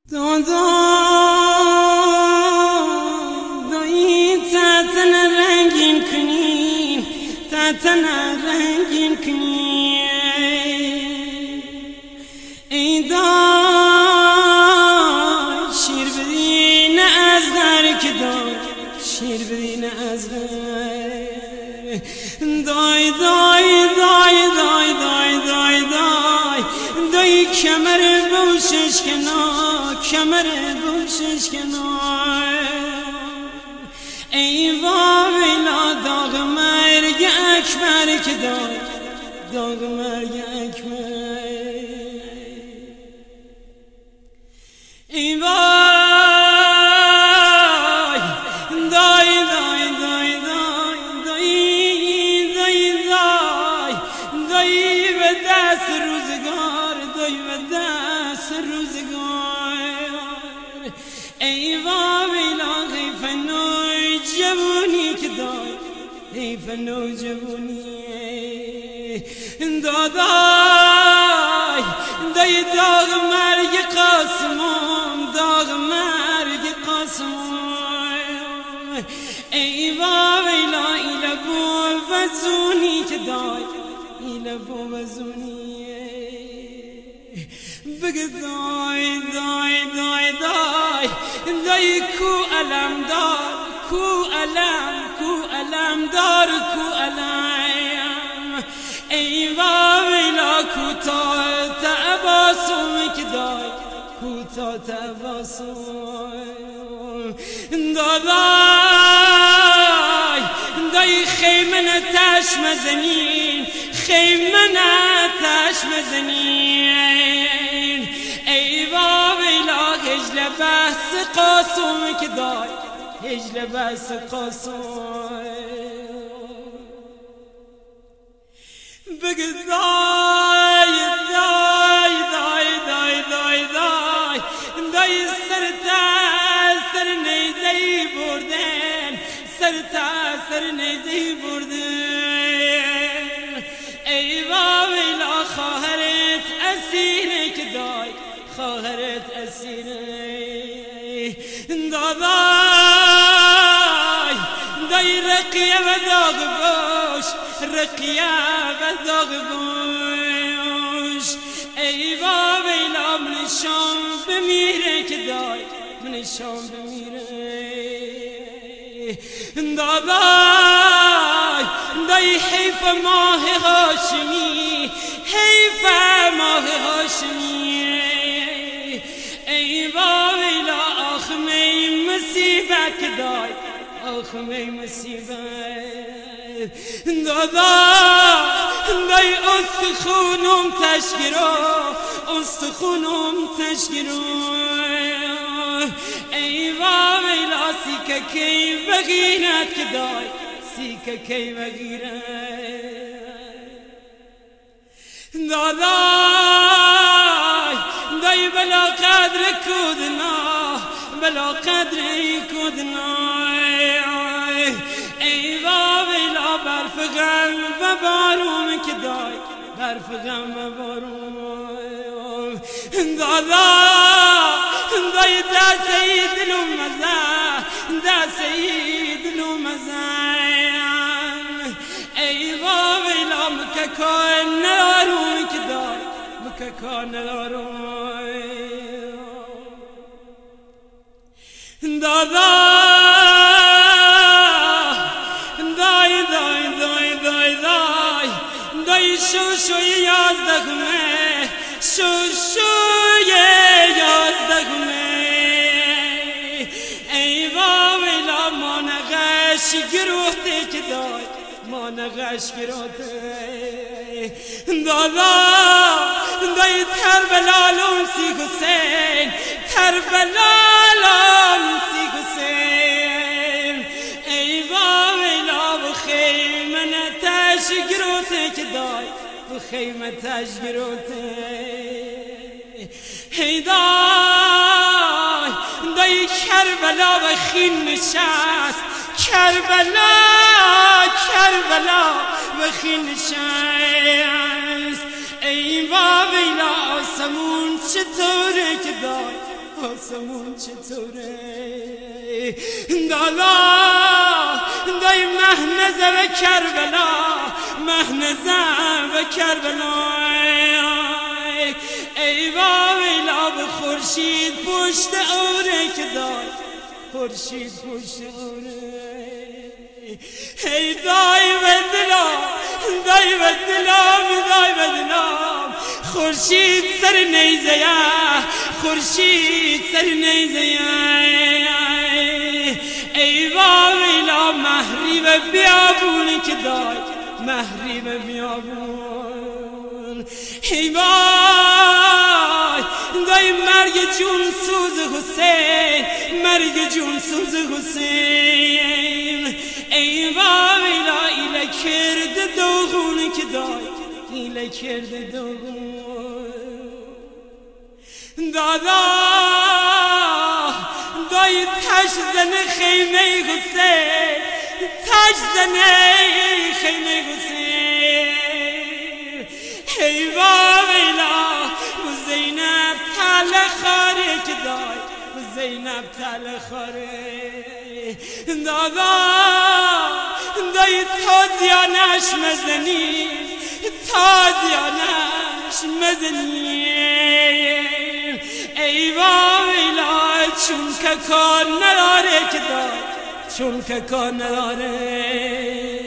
دایی تاتنا رنگین کنین تاتنا رنگین کنین ای دای شیر بدین از در که دای شیر بدین از در دای دای دای دای دای دای دای دای کمر بوشش کنار کمر بوشش کنار ای واویلا داغ مرگ اکبر که دای داغ مرگ اکبر ای وای دای دای دای دای دای دای دای دای به دست روزگار دای به دست روزگار ای واویلا حیف نوی جوونی که دای حیف نوی جوونی دادای دای داغ مرگ قاسمم داغ مرگ قاسمم ای واویلا ایله بو وزونی که دای ایله بو وزونی بگه دای دای دای دای دای کو علم دار کو علم دار کو علم ای واویلا کو تا تباسم که دای کو تا تباسم دادای دای خیمن تش مزنین خیمن تش مزنین ای واویلا هجل بحث قاسم که دای هجل بحث قاسم بگه دای دای دای دای دای دای دای سر نیزهی بردن سر نیزهی بردن ای واویلا خواهرت اسیره که دای خواهرت اسیره دادای دای رقیه و داغ باش رقیه و داغ باش ای واویلا من شام بمیره که دای من شام بمیره دادای دای حیف ماه هاشمی حیف ماه هاشمی ای واویلا آخ می مصیبت که دای آخ می مصیبت دای استخونم تشگیرو ای واویلا سیکه کی بغیرت که دای سیکه کی بغیرت دای بلا قدر کودنا ای واویلا برف غم و بارون که دای برف غم و بارون دای دستی دلو مزن ای واویلا مککان ندارون که دای مککان ندارون دای شوشوی یازدهمه ای واویلا ما نغش گروهته که دای ما نغش گروهته دای تربلالم سی حسین تربلالم سی حسین ای واویلا بخیمن تشگروته که دای بخیمن تشگروته ای دای کربلا و خین نشست کربلا و خین نشست ای واویلا آسمون چطوره که دای آسمون چطوره دادا دای مهنزه و کربلا مهنزه و کربلا ای ویلا به خورشید پشت اوره که دای خورشید پشت اوره ای دای و دلام دای و دلام دای و دلام خورشید سر نیزه خورشید سر نیزه ای ویلا مهری و بیابون که دای مهری و بیابون ای وای دای مرگ جون سوز حسین مرگ جون سوز حسین ای ویلا ایله کرده دوغون که دای ایله کرده دوغون دادا دای تش زنه خیمه حسین تش زنه خیمه حسین ای ویلا زینب تل خاره که دای زینب تل خاره دادا دای تازیانش مزنی تازیانش مزنی ای ویلا چون که کار نداره که دای چون که کار نداره